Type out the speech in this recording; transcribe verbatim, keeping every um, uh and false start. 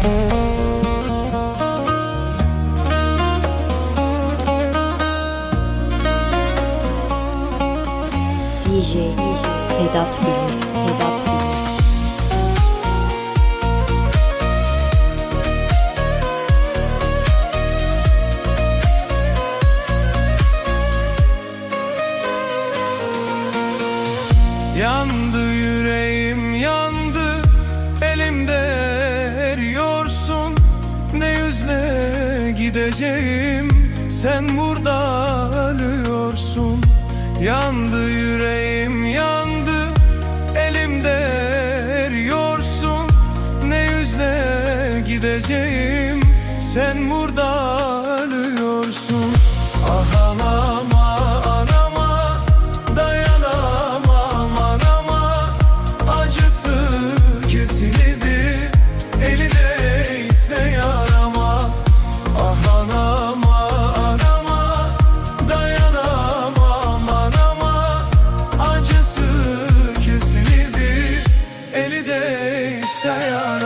D J Sedat Bilir, Sedat Bilir. Yandı yüreğim yandı, elimde eriyorsun. Ne yüzle gideceğim, sen burada ölüyorsun. Yandı yüreğim yandı, elimde eriyorsun. Ne yüzle gideceğim, sen burada ölüyorsun. Ah anama anama, dayanamam anama. Acısı kesildi, eli değse yarama. Ah anama anama, dayanamam anama. Acısı kesildi, eli değse yarama.